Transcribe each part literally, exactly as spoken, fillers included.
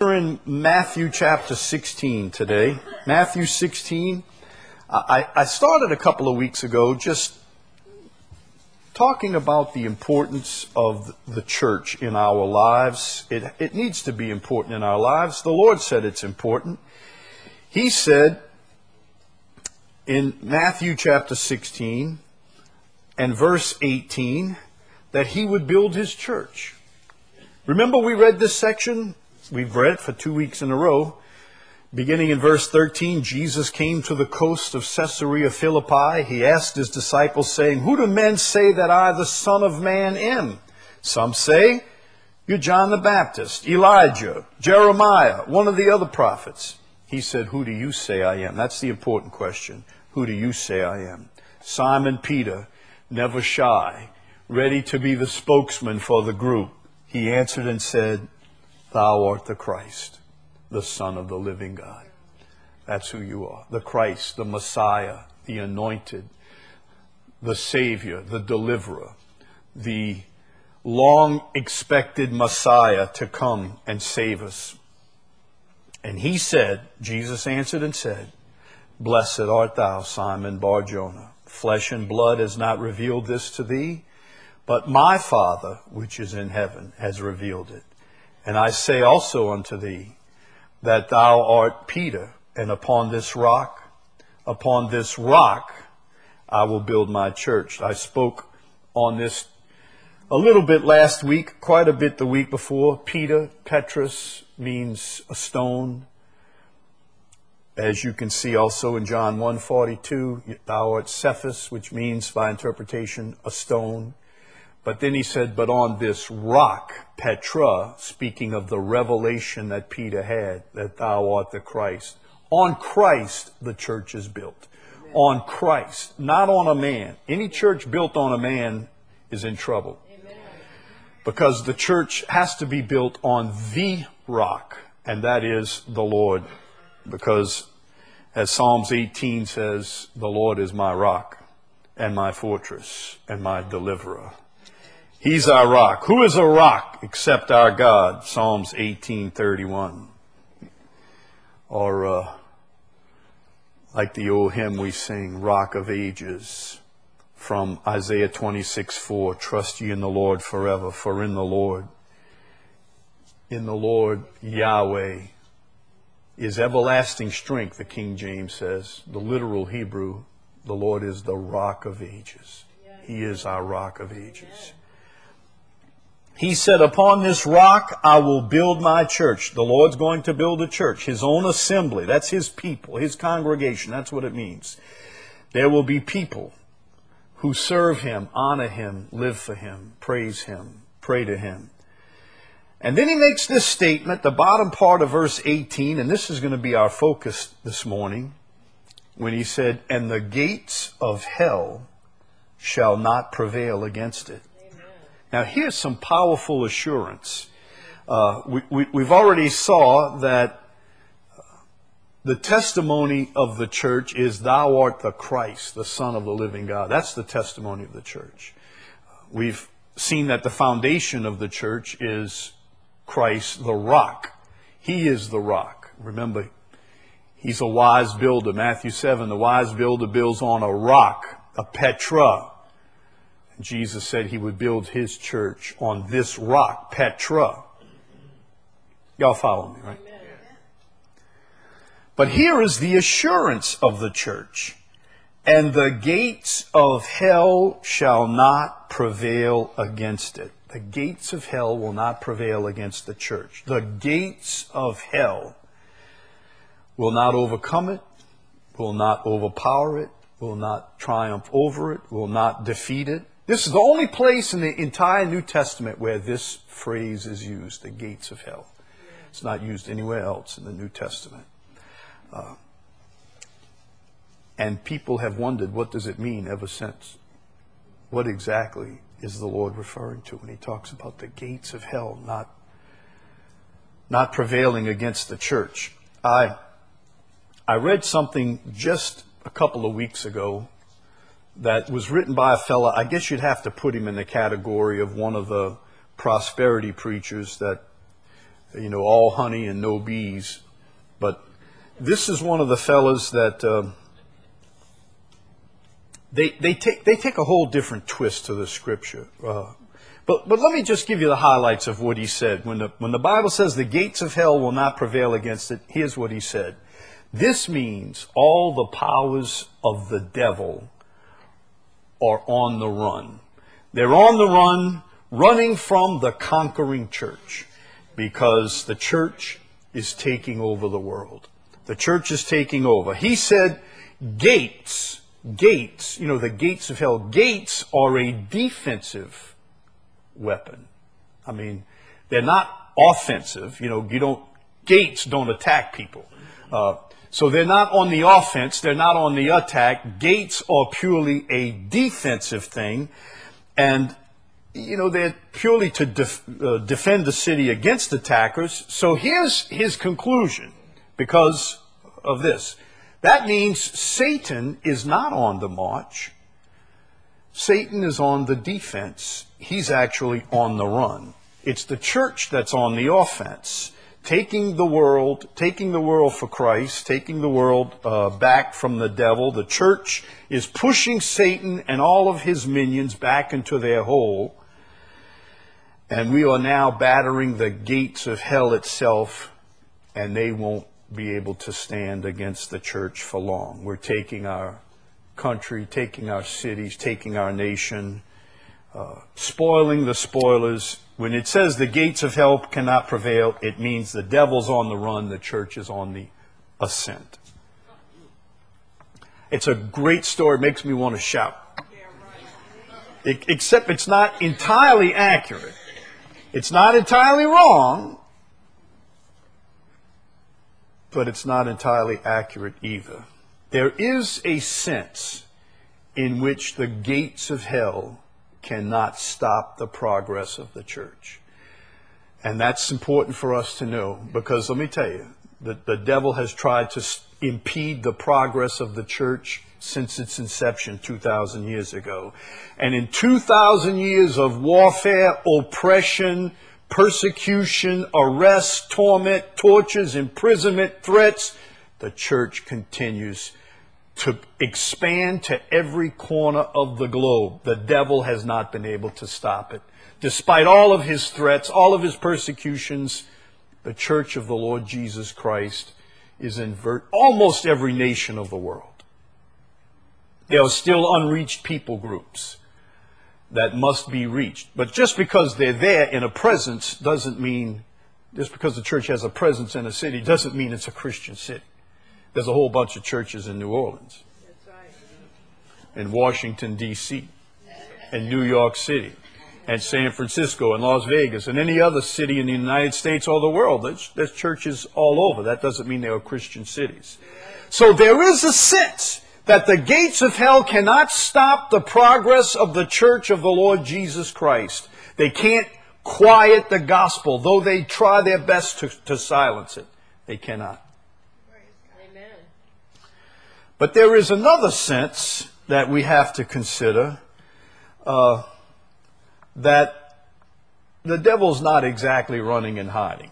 We're in Matthew chapter sixteen today. Matthew sixteen. I, I started a couple of weeks ago just talking about the importance of the church in our lives. It, it needs to be important in our lives. The Lord said it's important. He said in Matthew chapter sixteen and verse eighteen that He would build His church. Remember we read this section? We've read it for two weeks in a row. Beginning in verse thirteen, Jesus came to the coast of Caesarea Philippi. He asked His disciples, saying, "Who do men say that I, the Son of Man, am? Some say, you're John the Baptist, Elijah, Jeremiah, one of the other prophets." He said, "Who do you say I am?" That's the important question. Who do you say I am? Simon Peter, never shy, ready to be the spokesman for the group. He answered and said, "Thou art the Christ, the Son of the living God." That's who you are. The Christ, the Messiah, the anointed, the Savior, the deliverer, the long-expected Messiah to come and save us. And He said, Jesus answered and said, "Blessed art thou, Simon Bar-Jonah. Flesh and blood has not revealed this to thee, but my Father, which is in heaven, has revealed it. And I say also unto thee, that thou art Peter, and upon this rock, upon this rock, I will build my church." I spoke on this a little bit last week, quite a bit the week before. Peter, Petrus, means a stone. As you can see also in John one forty-two, thou art Cephas, which means by interpretation a stone. But then He said, but on this rock, Petra, speaking of the revelation that Peter had, that thou art the Christ. On Christ, the church is built. Amen. On Christ, not on a man. Any church built on a man is in trouble. Amen. Because the church has to be built on the rock, and that is the Lord. Because as Psalms eighteen says, the Lord is my rock and my fortress and my deliverer. He's our rock. Who is a rock except our God? Psalms eighteen thirty-one. Or uh, like the old hymn we sing, Rock of Ages, from Isaiah twenty-six four. Trust ye in the Lord forever, for in the Lord, in the Lord Yahweh is everlasting strength, the King James says. The literal Hebrew, the Lord is the rock of ages. He is our rock of ages. He said, upon this rock I will build my church. The Lord's going to build a church, His own assembly. That's His people, His congregation. That's what it means. There will be people who serve Him, honor Him, live for Him, praise Him, pray to Him. And then He makes this statement, the bottom part of verse eighteen, and this is going to be our focus this morning, when He said, "And the gates of hell shall not prevail against it." Now, here's some powerful assurance. Uh, we, we, we've already saw that the testimony of the church is, thou art the Christ, the Son of the living God. That's the testimony of the church. We've seen that the foundation of the church is Christ, the rock. He is the rock. Remember, He's a wise builder. Matthew seven, the wise builder builds on a rock, a Petra. Jesus said He would build His church on this rock, Petra. Y'all follow me, right? Amen. But here is the assurance of the church. And the gates of hell shall not prevail against it. The gates of hell will not prevail against the church. The gates of hell will not overcome it, will not overpower it, will not triumph over it, will not defeat it. This is the only place in the entire New Testament where this phrase is used, the gates of hell. It's not used anywhere else in the New Testament. Uh, and people have wondered, what does it mean ever since? What exactly is the Lord referring to when He talks about the gates of hell not, not prevailing against the church? I, I read something just a couple of weeks ago that was written by a fella. I guess you'd have to put him in the category of one of the prosperity preachers that you know, all honey and no bees. But this is one of the fellas that uh, they they take they take a whole different twist to the scripture. Uh, but but let me just give you the highlights of what he said. When the when the Bible says the gates of hell will not prevail against it, here's what he said. This means all the powers of the devil are on the run. They're on the run, running from the conquering church, because the church is taking over the world. The church is taking over. He said gates, gates, you know, the gates of hell, gates are a defensive weapon. I mean, they're not offensive. You know, you don't, gates don't attack people. Uh, so they're not on the offense. They're not on the attack. Gates are purely a defensive thing. And, you know, they're purely to def, uh, defend the city against attackers. So here's his conclusion because of this. That means Satan is not on the march. Satan is on the defense. He's actually on the run. It's the church that's on the offense, taking the world, taking the world for Christ, taking the world uh, back from the devil. The church is pushing Satan and all of his minions back into their hole. And we are now battering the gates of hell itself, and they won't be able to stand against the church for long. We're taking our country, taking our cities, taking our nation, uh, spoiling the spoilers. When it says the gates of hell cannot prevail, it means the devil's on the run, the church is on the ascent. It's a great story. It makes me want to shout. It, except it's not entirely accurate. It's not entirely wrong, but it's not entirely accurate either. There is a sense in which the gates of hell cannot stop the progress of the church. And that's important for us to know, because let me tell you, the, the devil has tried to impede the progress of the church since its inception two thousand years ago. And in two thousand years of warfare, oppression, persecution, arrest, torment, tortures, imprisonment, threats, the church continues to expand to every corner of the globe. The devil has not been able to stop it. Despite all of his threats, all of his persecutions, the church of the Lord Jesus Christ is in ver- almost every nation of the world. There are still unreached people groups that must be reached. But just because they're there in a presence doesn't mean, just because the church has a presence in a city doesn't mean it's a Christian city. There's a whole bunch of churches in New Orleans, in Washington, D C, in New York City, and San Francisco, and Las Vegas, and any other city in the United States or the world. There's, there's churches all over. That doesn't mean they are Christian cities. So there is a sense that the gates of hell cannot stop the progress of the church of the Lord Jesus Christ. They can't quiet the gospel, though they try their best to, to silence it. They cannot. Amen. But there is another sense that we have to consider, uh, that the devil's not exactly running and hiding.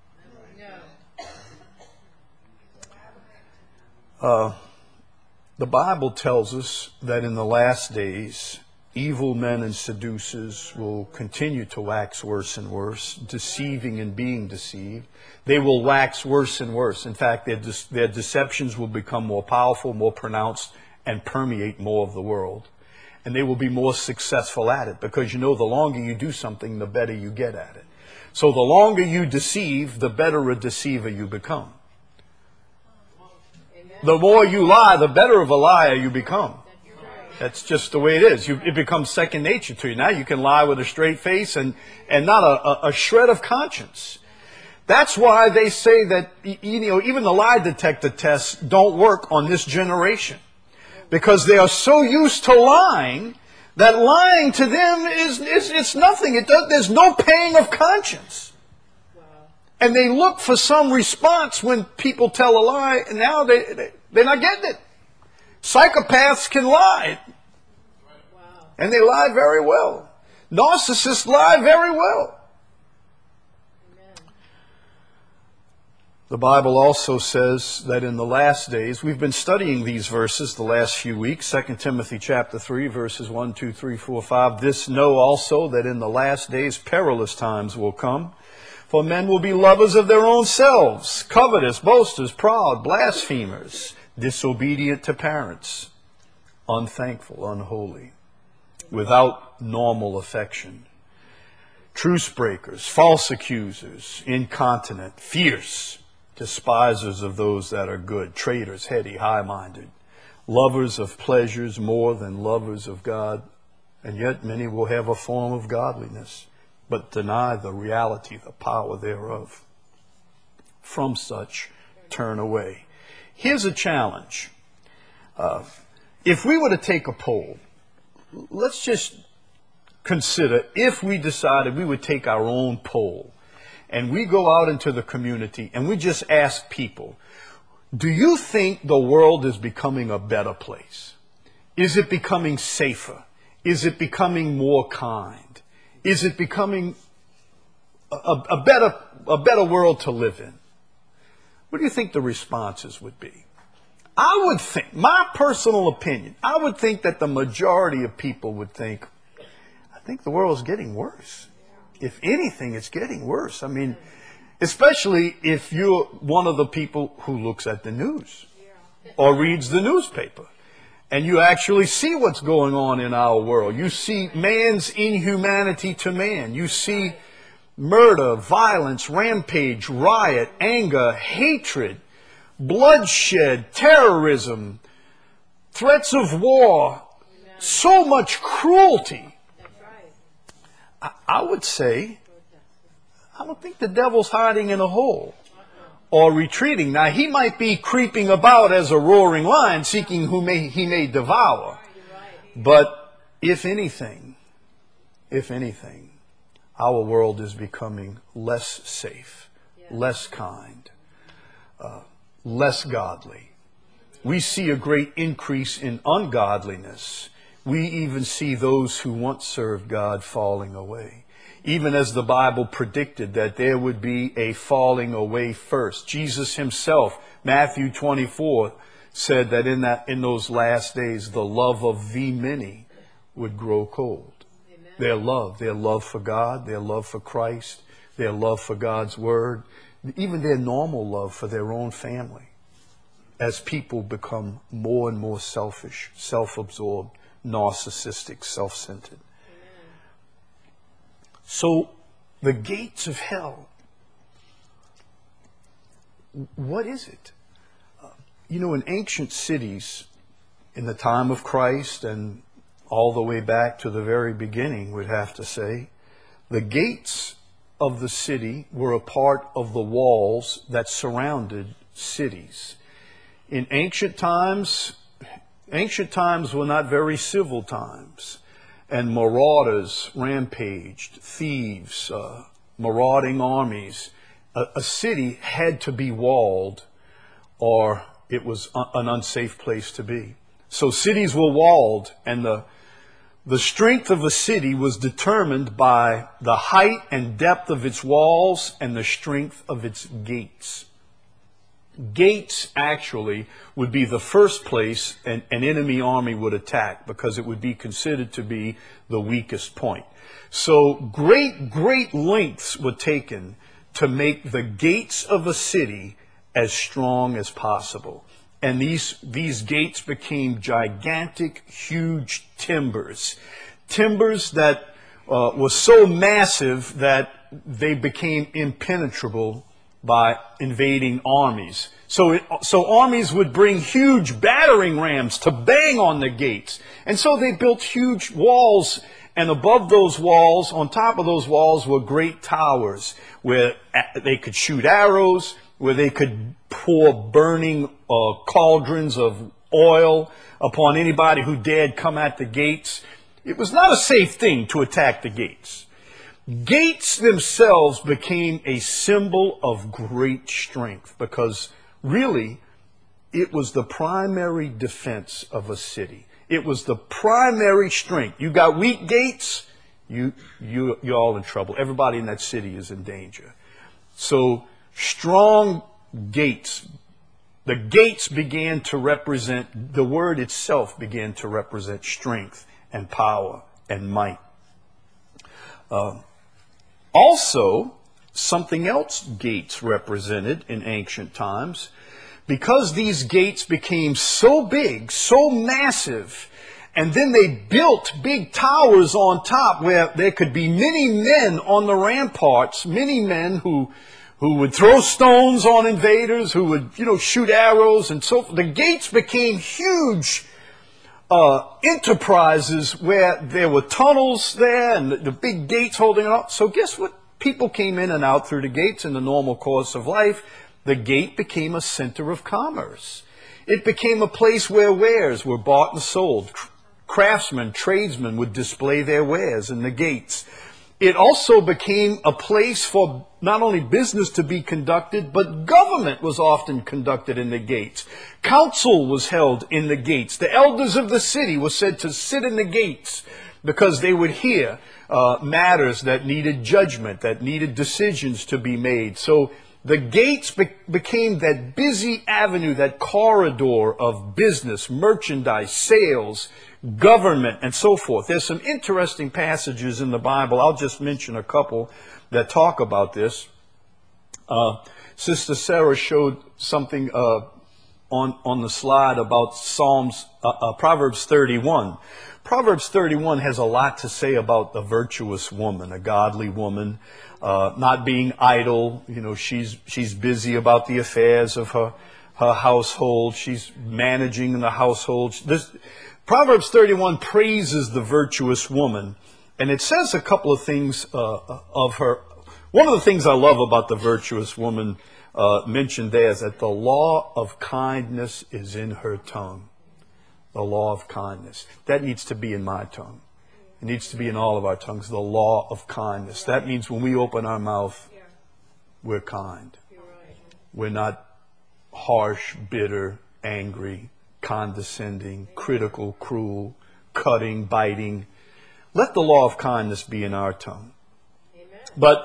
No. Uh, the Bible tells us that in the last days, evil men and seducers will continue to wax worse and worse, deceiving and being deceived. They will wax worse and worse. In fact, their, de- their deceptions will become more powerful, more pronounced, and permeate more of the world. And they will be more successful at it, because you know the longer you do something, the better you get at it. So the longer you deceive, the better a deceiver you become. Amen. The more you lie, the better of a liar you become. That's just the way it is. You, it becomes second nature to you. Now you can lie with a straight face and, and not a, a, a shred of conscience. That's why they say that, you know, even the lie detector tests don't work on this generation. Because they are so used to lying that lying to them is, is it's nothing. It does, there's no pang of conscience. Wow. And they look for some response when people tell a lie, and now they, they, they're not getting it. Psychopaths can lie. Wow. And they lie very well. Narcissists lie very well. Amen. The Bible also says that in the last days, we've been studying these verses the last few weeks, Second Timothy chapter three, verses one, two, three, four, five. This know also that in the last days perilous times will come. For men will be lovers of their own selves, covetous, boasters, proud, blasphemers, disobedient to parents, unthankful, unholy, without normal affection, truce breakers, false accusers, incontinent, fierce, despisers of those that are good, traitors, heady, high-minded, lovers of pleasures more than lovers of God. And yet many will have a form of godliness, but deny the reality, the power thereof. From such, turn away. Here's a challenge. Uh, if we were to take a poll, let's just consider if we decided we would take our own poll and we go out into the community and we just ask people, do you think the world is becoming a better place? Is it becoming safer? Is it becoming more kind? Is it becoming a, a better, a better world to live in? What do you think the responses would be? I would think, my personal opinion, I would think that the majority of people would think, I think the world is getting worse. If anything, it's getting worse. I mean, especially if you're one of the people who looks at the news or reads the newspaper and you actually see what's going on in our world. You see man's inhumanity to man. You see murder, violence, rampage, riot, anger, hatred, bloodshed, terrorism, threats of war, so much cruelty. I, I would say, I don't think the devil's hiding in a hole or retreating. Now, he might be creeping about as a roaring lion, seeking who may, he may devour. But if anything, if anything, our world is becoming less safe, less kind, uh, less godly. We see a great increase in ungodliness. We even see those who once served God falling away. Even as the Bible predicted that there would be a falling away first. Jesus himself, Matthew twenty-four, said that in that in those last days the love of the many would grow cold. Amen. Their love, their love for God, their love for Christ, their love for God's Word, even their normal love for their own family. As people become more and more selfish, self-absorbed, narcissistic, self-centered. Amen. So the gates of hell, what is it? Uh, you know, in ancient cities, in the time of Christ and all the way back to the very beginning, we'd have to say, the gates of the city were a part of the walls that surrounded cities. In ancient times, Ancient times were not very civil times, and marauders rampaged, thieves, uh, marauding armies. A, a city had to be walled or it was un- an unsafe place to be. So cities were walled, and the, the strength of a city was determined by the height and depth of its walls and the strength of its gates. Gates actually would be the first place an, an enemy army would attack because it would be considered to be the weakest point. So great, great lengths were taken to make the gates of a city as strong as possible. And these, these gates became gigantic, huge timbers. Timbers that uh, were so massive that they became impenetrable by invading armies. So, it, so armies would bring huge battering rams to bang on the gates. And so they built huge walls, and above those walls, on top of those walls, were great towers where they could shoot arrows, where they could pour burning uh, cauldrons of oil upon anybody who dared come at the gates. It was not a safe thing to attack the gates. Gates themselves became a symbol of great strength because really it was the primary defense of a city. It was the primary strength. You got weak gates, you, you, you're all in trouble. Everybody in that city is in danger. So strong gates. The gates began to represent, the word itself began to represent strength and power and might. Uh, also, something else gates represented in ancient times, because these gates became so big, so massive, and then they built big towers on top where there could be many men on the ramparts, many men who who would throw stones on invaders, who would, you know, shoot arrows and so forth. The gates became huge uh, enterprises where there were tunnels there and the, the big gates holding it up. So guess what? People came in and out through the gates in the normal course of life. The gate became a center of commerce. It became a place where wares were bought and sold. Craftsmen, tradesmen would display their wares in the gates. It also became a place for not only business to be conducted, but government was often conducted in the gates. Council was held in the gates. The elders of the city were said to sit in the gates because they would hear uh, matters that needed judgment, that needed decisions to be made. So the gates be- became that busy avenue, that corridor of business, merchandise, sales, government, and so forth. There's some interesting passages in the Bible. I'll just mention a couple that talk about this. Uh, Sister Sarah showed something uh, on on the slide about Psalms, uh, uh, Proverbs thirty-one. Proverbs thirty-one has a lot to say about a virtuous woman, a godly woman, uh, not being idle. You know, she's she's busy about the affairs of her her household. She's managing the household. This Proverbs thirty-one praises the virtuous woman, and it says a couple of things uh, of her. One of the things I love about the virtuous woman uh, mentioned there is that the law of kindness is in her tongue. The law of kindness. That needs to be in my tongue. It needs to be in all of our tongues, the law of kindness. That means when we open our mouth, we're kind. We're not harsh, bitter, angry, condescending, critical, cruel, cutting, biting. Let the law of kindness be in our tongue. Amen. But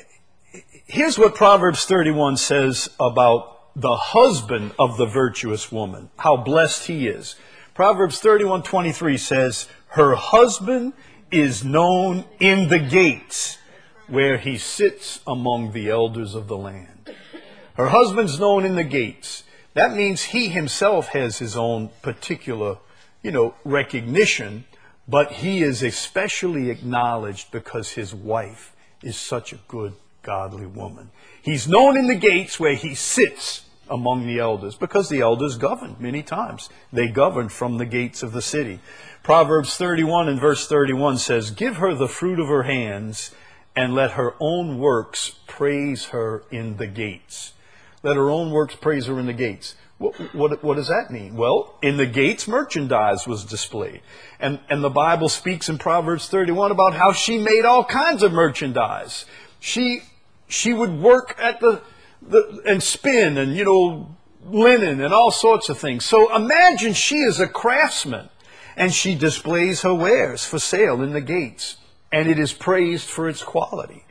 here's what Proverbs thirty-one says about the husband of the virtuous woman, how blessed he is. Proverbs thirty-one twenty-three says, her husband is known in the gates where he sits among the elders of the land. Her husband's known in the gates. That means he himself has his own particular, you know, recognition, but he is especially acknowledged because his wife is such a good, godly woman. He's known in the gates where he sits among the elders, because the elders govern many times. They govern from the gates of the city. Proverbs thirty-one and verse thirty-one says, give her the fruit of her hands, and let her own works praise her in the gates. Let her own works praise her in the gates. What, what, what does that mean? Well, in the gates, merchandise was displayed. And, and the Bible speaks in Proverbs thirty-one about how she made all kinds of merchandise. She, she would work at the, the, and spin and, you know, linen and all sorts of things. So imagine she is a craftsman and she displays her wares for sale in the gates, and it is praised for its quality.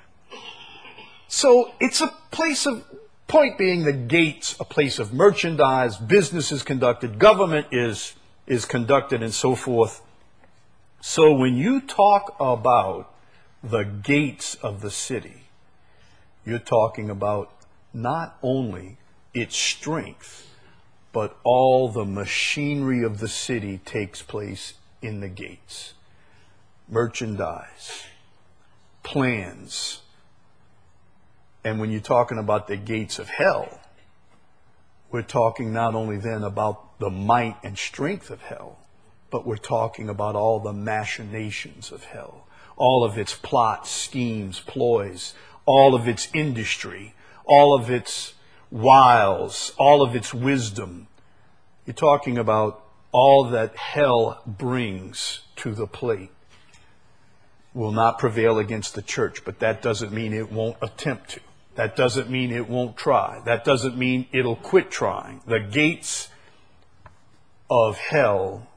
So it's a place of, point being the gates, a place of merchandise, business is conducted, government is, is conducted, and so forth. So when you talk about the gates of the city, you're talking about not only its strength, but all the machinery of the city takes place in the gates. Merchandise, plans. And when you're talking about the gates of hell, we're talking not only then about the might and strength of hell, but we're talking about all the machinations of hell, all of its plots, schemes, ploys, all of its industry, all of its wiles, all of its wisdom. You're talking about all that hell brings to the plate. Will not prevail against the church, but that doesn't mean it won't attempt to. That doesn't mean it won't try. That doesn't mean it'll quit trying. The gates of hell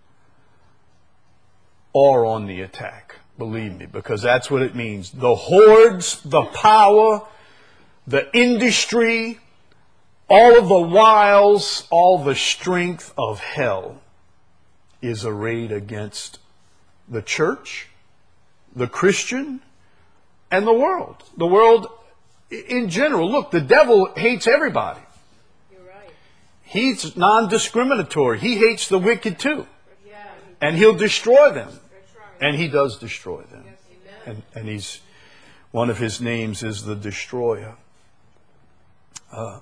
are on the attack, believe me, because that's what it means. The hordes, the power, the industry, All of the wiles, all the strength of hell is arrayed against the church, the Christian, and the world. The world in general. Look, the devil hates everybody. You're right. He's non-discriminatory. He hates the wicked too. Yeah. And he'll destroy them. That's right. And he does destroy them. Yes, amen. And, and he's, one of his names is the destroyer. Uh,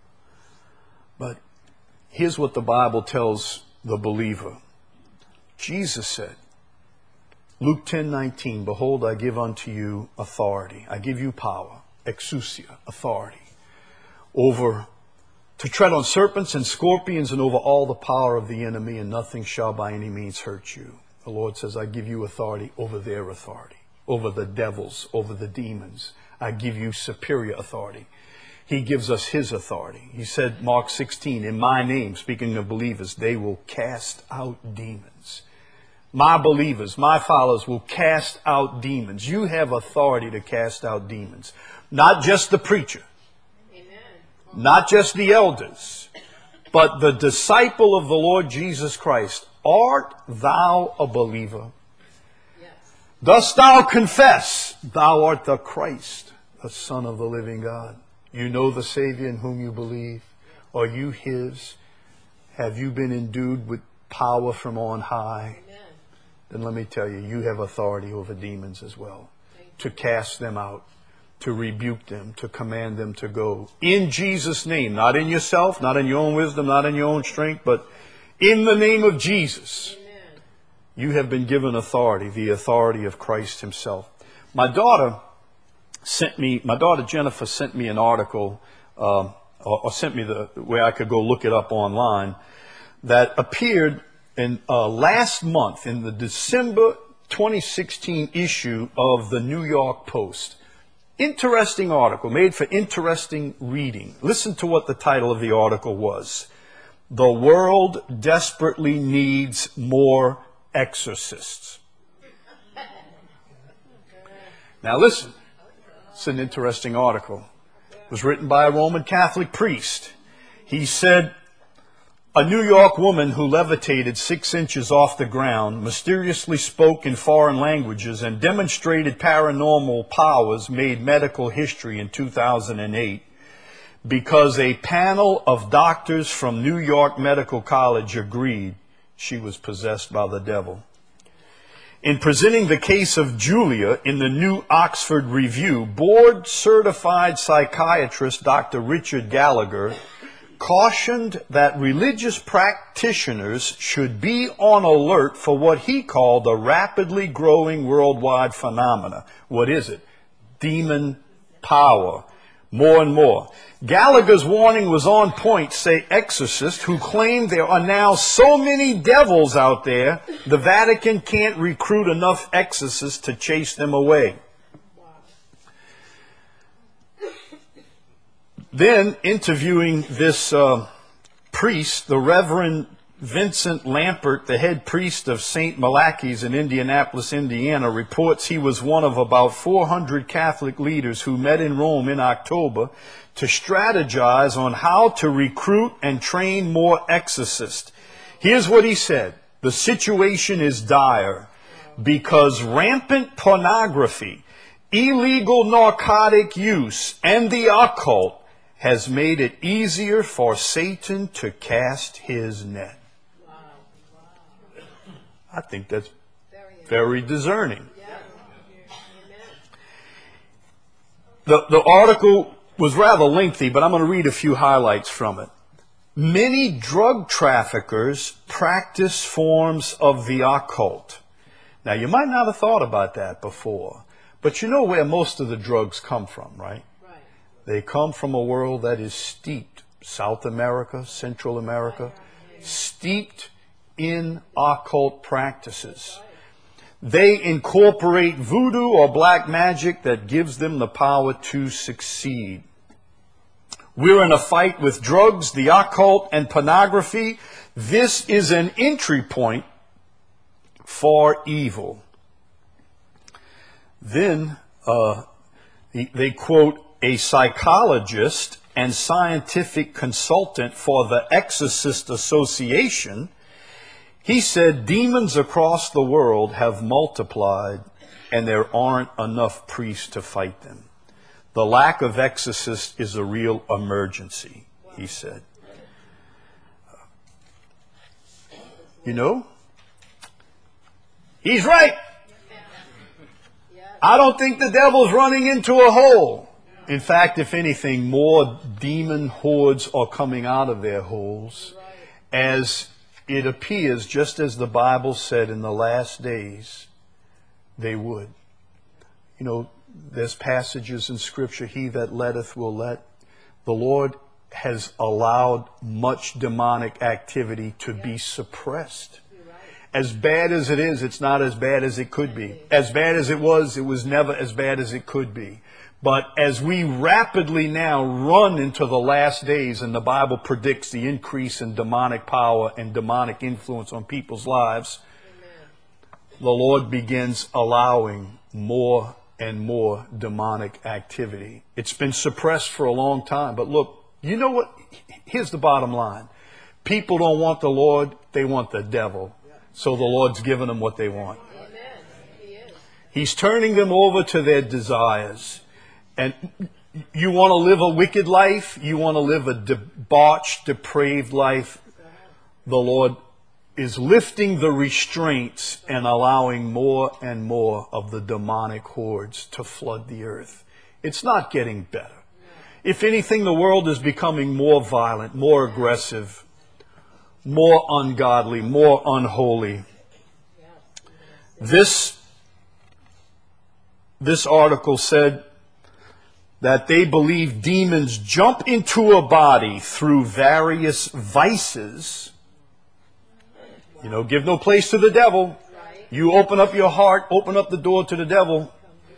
but here's what the Bible tells the believer. Jesus said, Luke ten nineteen, behold, I give unto you authority. I give you power, exousia, authority, over, to tread on serpents and scorpions and over all the power of the enemy, and nothing shall by any means hurt you. The Lord says, I give you authority over their authority, over the devils, over the demons. I give you superior authority. He gives us his authority. He said, Mark sixteen, in my name, speaking of believers, they will cast out demons. My believers, my followers will cast out demons. You have authority to cast out demons. Not just the preacher. Amen. Not just the elders. But the disciple of the Lord Jesus Christ. Art thou a believer? Yes. Dost thou confess thou art the Christ, the Son of the living God? You know the Savior in whom you believe. Are you his? Have you been endued with power from on high? Amen. Then let me tell you, you have authority over demons as well. To cast them out, to rebuke them, to command them to go. In Jesus' name, not in yourself, not in your own wisdom, not in your own strength, but in the name of Jesus. Amen. You have been given authority, the authority of Christ himself. My daughter sent me, my daughter Jennifer sent me an article, um, or, or sent me the where I could go look it up online, that appeared in uh, last month in the December twenty sixteen issue of the New York Post. Interesting article, made for interesting reading. Listen to what the title of the article was. The world desperately needs more exorcists. Now listen, it's an interesting article. It was written by a Roman Catholic priest. He said, a New York woman who levitated six inches off the ground, mysteriously spoke in foreign languages, and demonstrated paranormal powers made medical history in two thousand eight because a panel of doctors from New York Medical College agreed she was possessed by the devil. In presenting the case of Julia in the New Oxford Review, board-certified psychiatrist Doctor Richard Gallagher cautioned that religious practitioners should be on alert for what he called a rapidly growing worldwide phenomena. What is it? Demon power. More and more. Gallagher's warning was on point, say exorcists who claim there are now so many devils out there, the Vatican can't recruit enough exorcists to chase them away. Then, interviewing this uh, priest, the Reverend Vincent Lampert, the head priest of Saint Malachy's in Indianapolis, Indiana, reports he was one of about four hundred Catholic leaders who met in Rome in October to strategize on how to recruit and train more exorcists. Here's what he said. The situation is dire because rampant pornography, illegal narcotic use, and the occult has made it easier for Satan to cast his net. Wow. Wow. I think that's Very, very discerning. yeah. Amen. The, the article was rather lengthy, but I'm going to read a few highlights from it. Many drug traffickers practice forms of the occult. Now, you might not have thought about that before, but you know where most of the drugs come from, right? Right. They come from a world that is steeped, South America, Central America, steeped in occult practices. They incorporate voodoo or black magic that gives them the power to succeed. We're in a fight with drugs, the occult, and pornography. This is an entry point for evil. Then uh, they quote a psychologist and scientific consultant for the Exorcist Association, he said demons across the world have multiplied and there aren't enough priests to fight them. The lack of exorcists is a real emergency, he said. You know, he's right. I don't think the devil's running into a hole. In fact, if anything, more demon hordes are coming out of their holes, as it appears, just as the Bible said in the last days, they would. You know, there's passages in Scripture, he that letteth will let. The Lord has allowed much demonic activity to be suppressed. As bad as it is, it's not as bad as it could be. As bad as it was, it was never as bad as it could be. But as we rapidly now run into the last days, and the Bible predicts the increase in demonic power and demonic influence on people's lives, Amen. The Lord begins allowing more and more demonic activity. It's been suppressed for a long time. But look, you know what? Here's the bottom line. People don't want the Lord, they want the devil. So the Lord's giving them what they want. Amen. He is. He's turning them over to their desires. And you want to live a wicked life? You want to live a debauched, depraved life? The Lord is lifting the restraints and allowing more and more of the demonic hordes to flood the earth. It's not getting better. If anything, the world is becoming more violent, more aggressive, more ungodly, more unholy. This, this article said that they believe demons jump into a body through various vices. You know, give no place to the devil. You open up your heart, open up the door to the devil.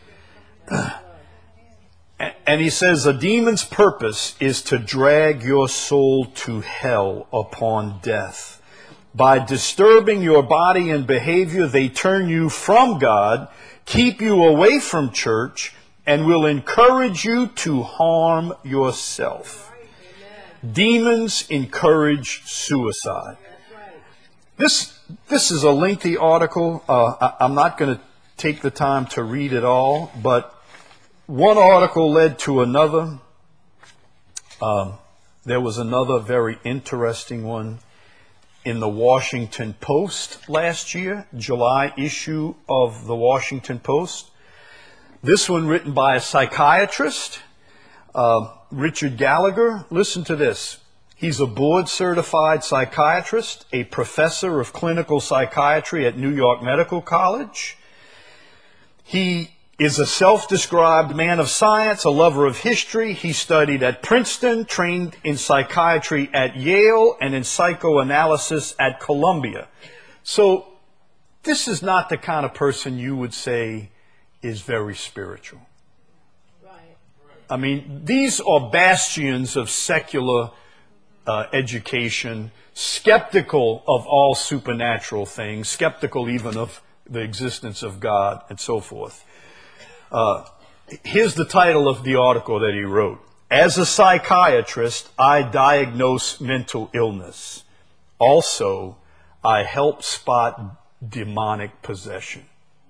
And he says a demon's purpose is to drag your soul to hell upon death. By disturbing your body and behavior, they turn you from God, keep you away from church, and will encourage you to harm yourself. Amen. Demons encourage suicide. Right. This, this is a lengthy article. Uh, I, I'm not going to take the time to read it all, but one article led to another. Um, there was another very interesting one in the Washington Post last year, July issue of the Washington Post. This one written by a psychiatrist, uh, Richard Gallagher. Listen to this. He's a board-certified psychiatrist, a professor of clinical psychiatry at New York Medical College. He is a self-described man of science, a lover of history. He studied at Princeton, trained in psychiatry at Yale, and in psychoanalysis at Columbia. So this is not the kind of person you would say is very spiritual. Right. I mean, these are bastions of secular uh, education, skeptical of all supernatural things, skeptical even of the existence of God, and so forth. Uh, here's the title of the article that he wrote. As a psychiatrist, I diagnose mental illness. Also, I help spot demonic possession.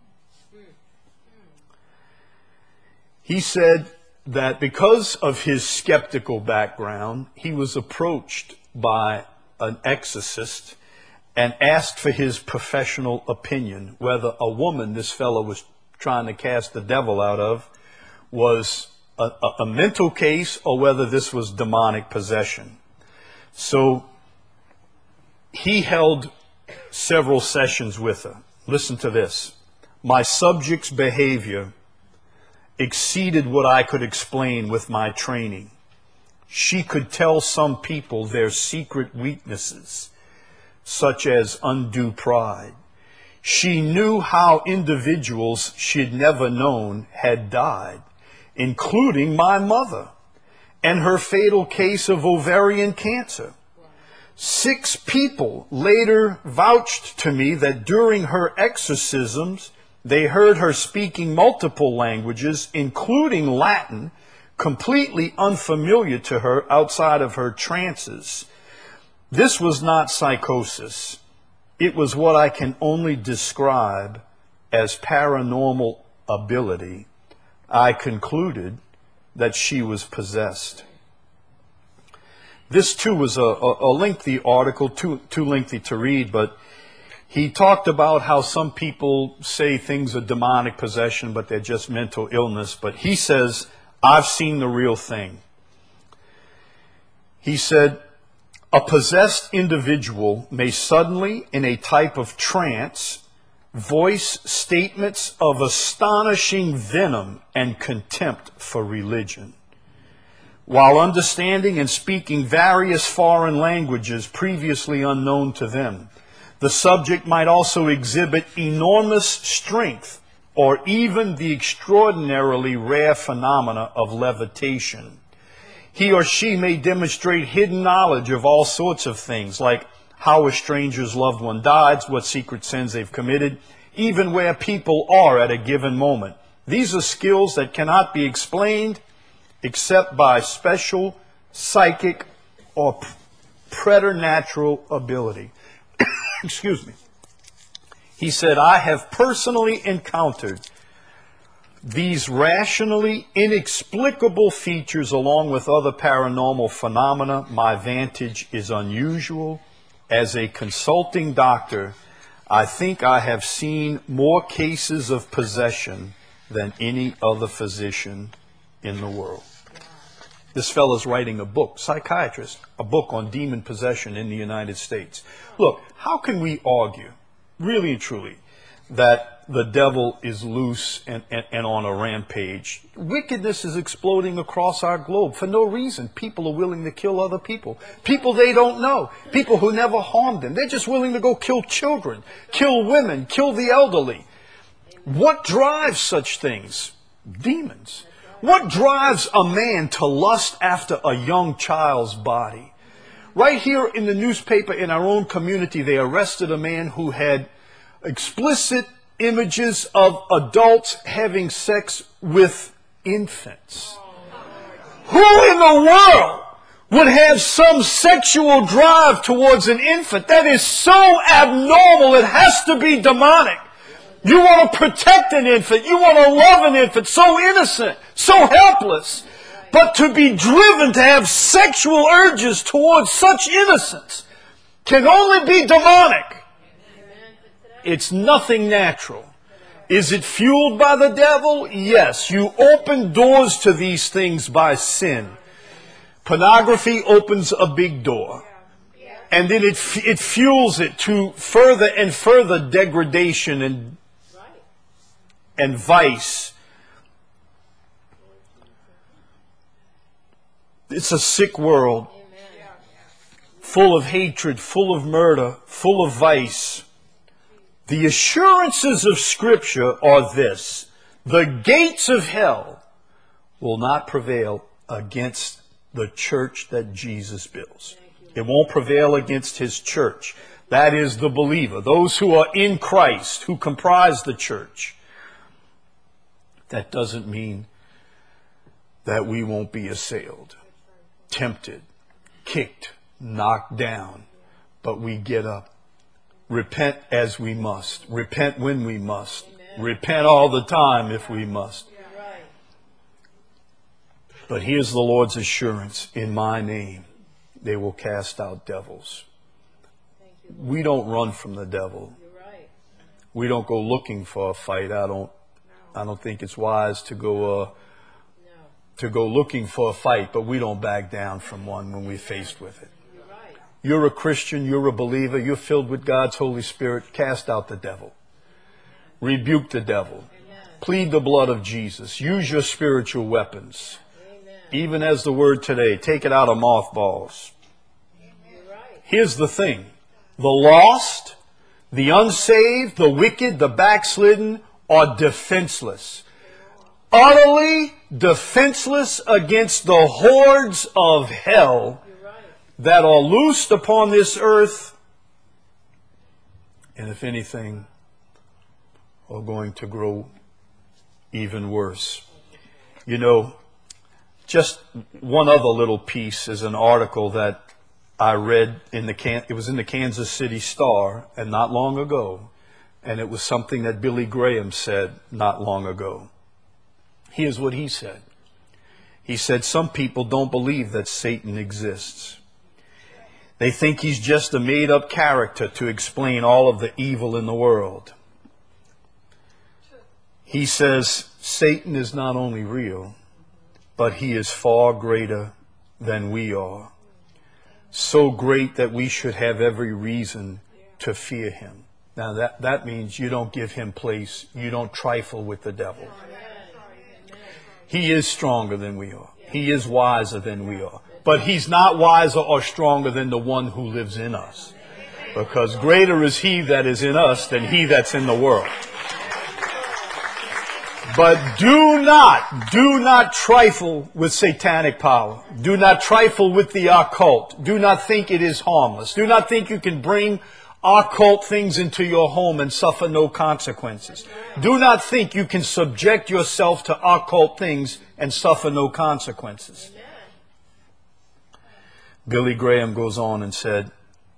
He said that because of his skeptical background, he was approached by an exorcist and asked for his professional opinion whether a woman this fellow was trying to cast the devil out of was a, a, a mental case or whether this was demonic possession. So he held several sessions with her. Listen to this. My subject's behavior exceeded what I could explain with my training. She could tell some people their secret weaknesses, such as undue pride. She knew how individuals she'd never known had died, including my mother, and her fatal case of ovarian cancer. Six people later vouched to me that during her exorcisms, they heard her speaking multiple languages, including Latin, completely unfamiliar to her outside of her trances. This was not psychosis. It was what I can only describe as paranormal ability. I concluded that she was possessed. This too was a, a, a lengthy article, too, too lengthy to read, but he talked about how some people say things are demonic possession, but they're just mental illness. But he says, I've seen the real thing. He said, a possessed individual may suddenly, in a type of trance, voice statements of astonishing venom and contempt for religion, while understanding and speaking various foreign languages previously unknown to them. The subject might also exhibit enormous strength or even the extraordinarily rare phenomena of levitation. He or she may demonstrate hidden knowledge of all sorts of things, like how a stranger's loved one died, what secret sins they've committed, even where people are at a given moment. These are skills that cannot be explained except by special psychic or preternatural ability. Excuse me. He said, I have personally encountered these rationally inexplicable features along with other paranormal phenomena. My vantage is unusual. As a consulting doctor, I think I have seen more cases of possession than any other physician in the world. This fellow's writing a book, psychiatrist, a book on demon possession in the United States. Look, how can we argue, really and truly, that the devil is loose and, and, and on a rampage? Wickedness is exploding across our globe for no reason. People are willing to kill other people. People they don't know. People who never harmed them. They're just willing to go kill children, kill women, kill the elderly. What drives such things? Demons. What drives a man to lust after a young child's body? Right here in the newspaper in our own community, they arrested a man who had explicit images of adults having sex with infants. Who in the world would have some sexual drive towards an infant? That is so abnormal, it has to be demonic. You want to protect an infant. You want to love an infant. So innocent. So helpless. But to be driven to have sexual urges towards such innocence can only be demonic. It's nothing natural. Is it fueled by the devil? Yes. You open doors to these things by sin. Pornography opens a big door. And then it, it fuels it to further and further degradation and and vice. It's a sick world, full of hatred, full of murder, full of vice. The assurances of Scripture are this: the gates of hell will not prevail against the church that Jesus builds. It won't prevail against His church. That is the believer, those who are in Christ, who comprise the church. That doesn't mean that we won't be assailed, tempted, kicked, knocked down, but we get up. Repent as we must. Repent when we must. Amen. Repent all the time if we must. Yeah. Right. But here's the Lord's assurance: in my name they will cast out devils. You, we don't run from the devil. You're right. We don't go looking for a fight. I don't I don't think it's wise to go uh, no. to go looking for a fight, but we don't back down from one when we're faced with it. You're right. You're a Christian, you're a believer, you're filled with God's Holy Spirit. Cast out the devil. Rebuke the devil. Amen. Plead the blood of Jesus. Use your spiritual weapons. Amen. Even as the word today, take it out of mothballs. You're right. Here's the thing: the lost, the unsaved, the wicked, the backslidden are defenseless. Utterly defenseless against the hordes of hell that are loosed upon this earth, and if anything, are going to grow even worse. You know, just one other little piece is an article that I read in the Can- it was in the Kansas City Star, and not long ago, and it was something that Billy Graham said not long ago. Here's what he said. He said, some people don't believe that Satan exists. They think he's just a made-up character to explain all of the evil in the world. He says, Satan is not only real, but he is far greater than we are. So great that we should have every reason to fear him. Now that, that means you don't give him place. You don't trifle with the devil. He is stronger than we are. He is wiser than we are. But he's not wiser or stronger than the one who lives in us. Because greater is he that is in us than he that's in the world. But do not, do not trifle with satanic power. Do not trifle with the occult. Do not think it is harmless. Do not think you can bring occult things into your home and suffer no consequences. Do not think you can subject yourself to occult things and suffer no consequences. Billy Graham goes on and said,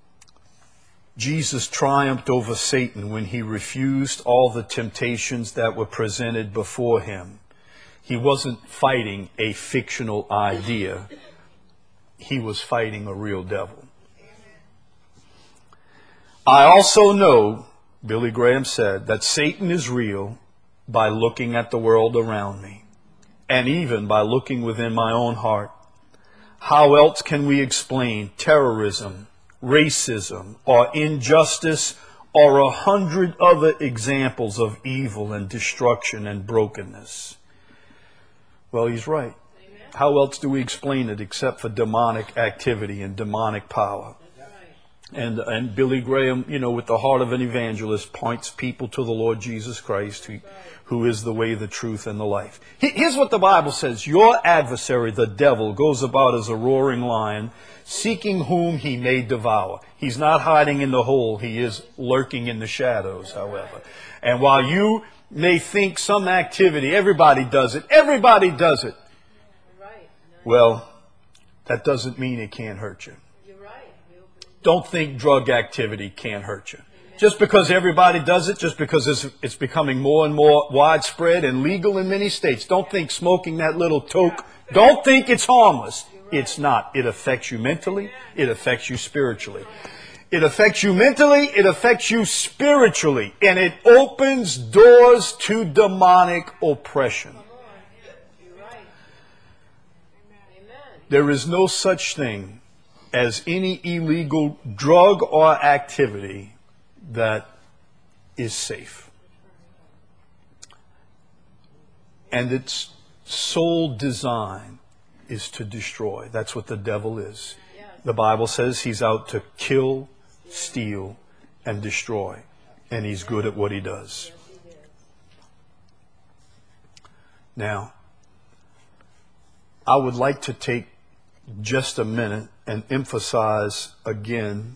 Jesus triumphed over Satan when he refused all the temptations that were presented before him. He wasn't fighting a fictional idea. He was fighting a real devil. I also know, Billy Graham said, that Satan is real by looking at the world around me, and even by looking within my own heart. How else can we explain terrorism, racism, or injustice, or a hundred other examples of evil and destruction and brokenness? Well, he's right. How else do we explain it except for demonic activity and demonic power? And and Billy Graham, you know, with the heart of an evangelist, points people to the Lord Jesus Christ, who, who is the way, the truth, and the life. Here's what the Bible says. Your adversary, the devil, goes about as a roaring lion, seeking whom he may devour. He's not hiding in the hole. He is lurking in the shadows, however. And while you may think some activity, everybody does it, everybody does it. Well, that doesn't mean it can't hurt you. Don't think drug activity can't hurt you. Just because everybody does it, just because it's, it's becoming more and more widespread and legal in many states, don't think smoking that little toke, don't think it's harmless. It's not. It affects you mentally. It affects you spiritually. It affects you mentally. It affects you spiritually. And it opens doors to demonic oppression. There is no such thing as any illegal drug or activity that is safe. And its sole design is to destroy. That's what the devil is. The Bible says he's out to kill, steal, and destroy. And he's good at what he does. Now, I would like to take just a minute and emphasize again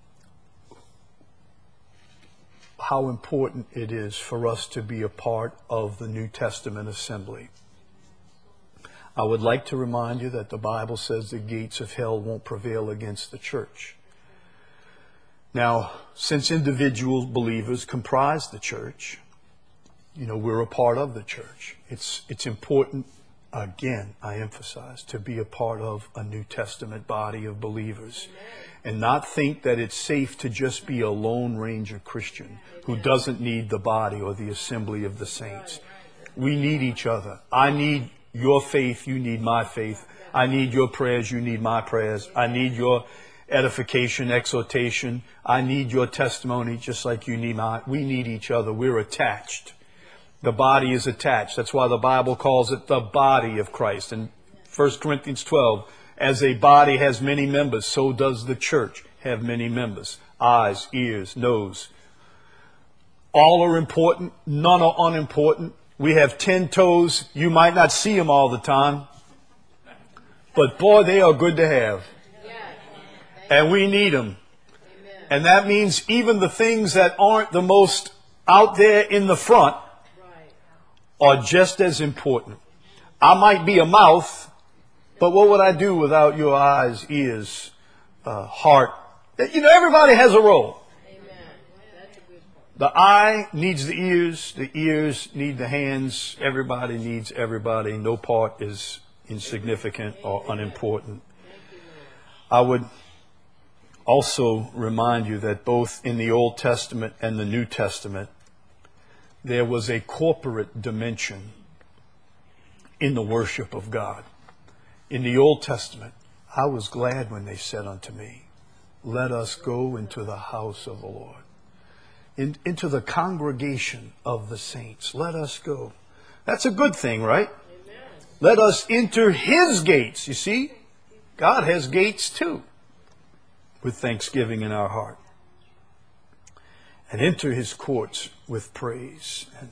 how important it is for us to be a part of the New Testament assembly. I would like to remind you that the Bible says the gates of hell won't prevail against the church. Now, since individual believers comprise the church, you know, we're a part of the church. It's, it's important, again, I emphasize, to be a part of a New Testament body of believers. And not think that it's safe to just be a Lone Ranger Christian who doesn't need the body or the assembly of the saints. We need each other. I need your faith, you need my faith. I need your prayers, you need my prayers. I need your edification, exhortation. I need your testimony just like you need mine. We need each other. We're attached. The body is attached. That's why the Bible calls it the body of Christ. In First Corinthians twelve, as a body has many members, so does the church have many members. Eyes, ears, nose. All are important. None are unimportant. We have ten toes. You might not see them all the time. But boy, they are good to have. And we need them. And that means even the things that aren't the most out there in the front are just as important. I might be a mouth, But what would I do without your eyes, ears, uh, heart? You know, everybody has a role. The eye needs the ears. The ears need the hands. Everybody needs everybody. No part is insignificant or unimportant. I would also remind you that both in the Old Testament and the New Testament, there was a corporate dimension in the worship of God. In the Old Testament, I was glad when they said unto me, let us go into the house of the Lord. In, into the congregation of the saints. Let us go. That's a good thing, right? Amen. Let us enter his gates. You see, God has gates too, with thanksgiving in our heart. And enter his courts with praise. And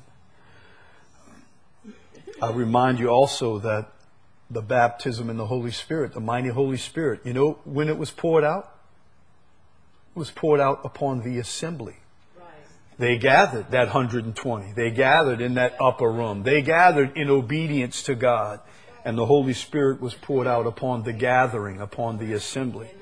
I remind you also that the baptism in the Holy Spirit, the mighty Holy Spirit, you know when it was poured out? It was poured out upon the assembly. They gathered, that one hundred twenty. They gathered in that upper room. They gathered in obedience to God. And the Holy Spirit was poured out upon the gathering, upon the assembly.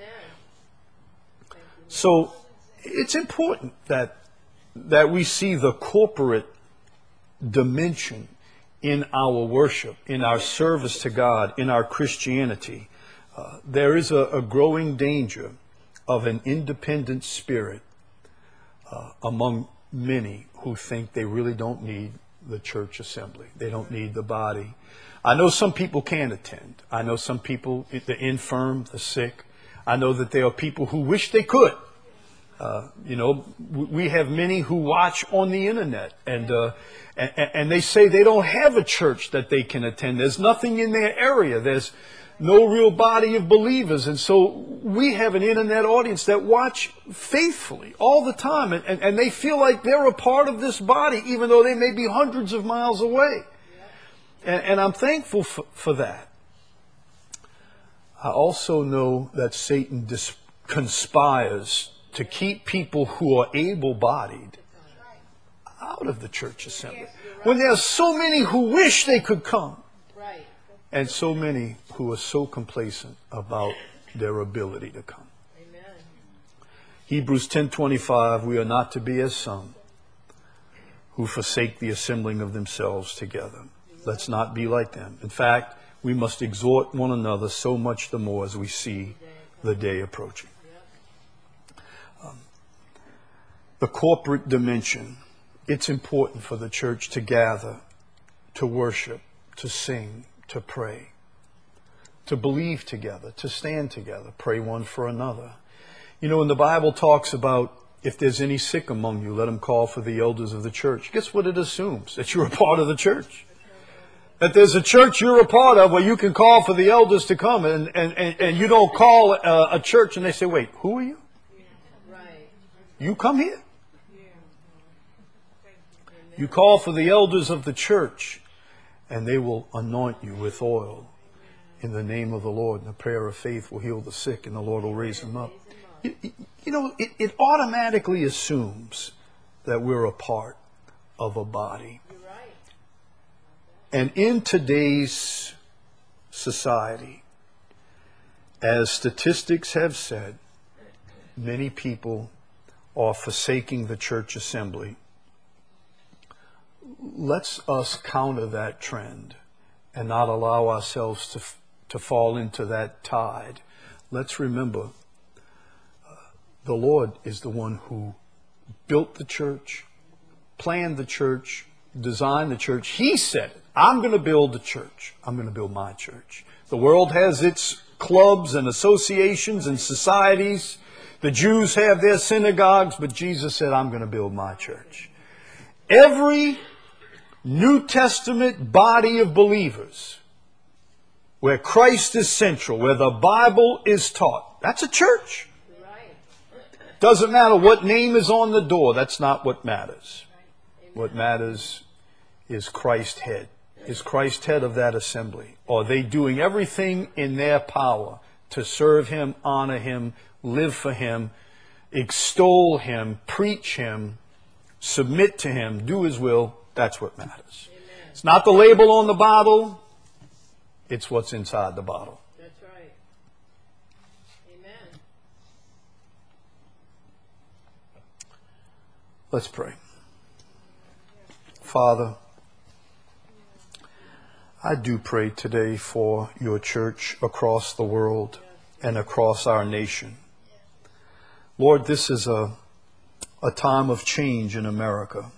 So it's important that, that we see the corporate dimension in our worship, in our service to God, in our Christianity. Uh, there is a, a growing danger of an independent spirit uh, among many who think they really don't need the church assembly. They don't need the body. I know some people can't attend. I know some people, the infirm, the sick. I know that there are people who wish they could. Uh, you know, we have many who watch on the internet and, uh, and, and they say they don't have a church that they can attend. There's nothing in their area. There's no real body of believers. And so we have an internet audience that watch faithfully all the time. And, and, and they feel like they're a part of this body, even though they may be hundreds of miles away. And, and I'm thankful for, for that. I also know that Satan dis- conspires to keep people who are able-bodied out of the church assembly. When there are so many who wish they could come. And so many who are so complacent about their ability to come. Amen. Hebrews ten twenty-five, we are not to be as some who forsake the assembling of themselves together. Let's not be like them. In fact, we must exhort one another so much the more as we see the day approaching. Um, the corporate dimension, it's important for the church to gather, to worship, to sing, to pray, to believe together, to stand together, pray one for another. You know, when the Bible talks about if there's any sick among you, let them call for the elders of the church. Guess what it assumes? That you're a part of the church. That there's a church you're a part of where you can call for the elders to come and, and, and, and you don't call a, a church and they say, wait, who are you? You come here. You call for the elders of the church. And they will anoint you with oil in the name of the Lord. And the prayer of faith will heal the sick and the Lord will raise them up. You, you know, it, it automatically assumes that we're a part of a body. And in today's society, as statistics have said, many people are forsaking the church assembly. Let's us counter that trend and not allow ourselves to to fall into that tide. Let's remember, uh, the Lord is the one who built the church, planned the church, designed the church. He said it. I'm going to build the church. I'm going to build my church. The world has its clubs and associations and societies. The Jews have their synagogues, but Jesus said, I'm going to build my church. Every New Testament body of believers, where Christ is central, where the Bible is taught, that's a church. Doesn't matter what name is on the door. That's not what matters. What matters is Christ head. Is Christ head of that assembly? Are they doing everything in their power to serve Him, honor Him, live for Him, extol Him, preach Him, submit to Him, do His will? That's what matters. Amen. It's not the label on the bottle. It's what's inside the bottle. Let's pray. Father, I do pray today for your church across the world and across our nation. Lord, this is a, a time of change in America.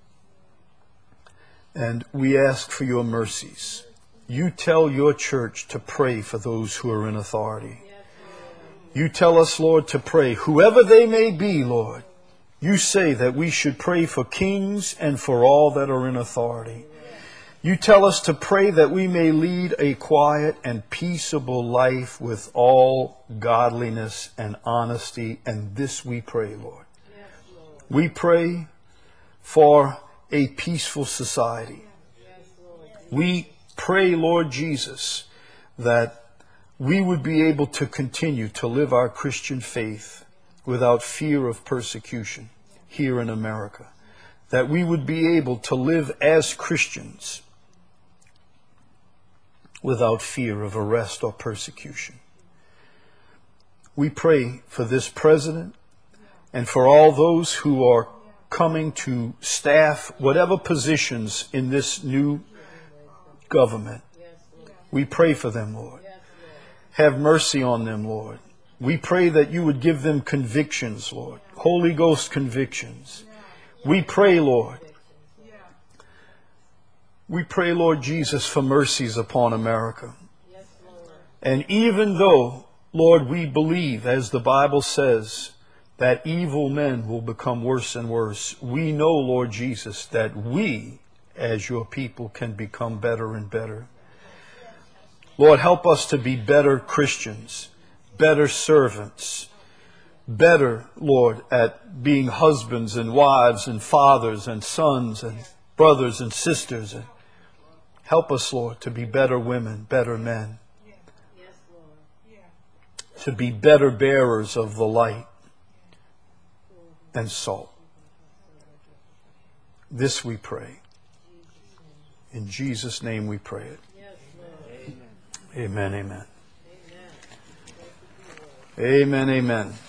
And we ask for your mercies. You tell your church to pray for those who are in authority. You tell us, Lord, to pray, whoever they may be, Lord. You say that we should pray for kings and for all that are in authority. You tell us to pray that we may lead a quiet and peaceable life with all godliness and honesty. And this we pray, Lord. We pray for a peaceful society. We pray, Lord Jesus, that we would be able to continue to live our Christian faith without fear of persecution here in America. That we would be able to live as Christians without fear of arrest or persecution. We pray for this president and for all those who are coming to staff whatever positions in this new government. We pray for them, Lord. Have mercy on them, Lord. We pray that you would give them convictions, Lord. Holy Ghost convictions. We pray, Lord. We pray, Lord Jesus, for mercies upon America. And even though, Lord, we believe, as the Bible says, that evil men will become worse and worse, we know, Lord Jesus, that we, as your people, can become better and better. Lord, help us to be better Christians, better servants, better, Lord, at being husbands and wives and fathers and sons and brothers and sisters. And help us, Lord, to be better women, better men, to be better bearers of the light and salt. This we pray. In Jesus' name we pray it. Amen, amen. Amen, amen.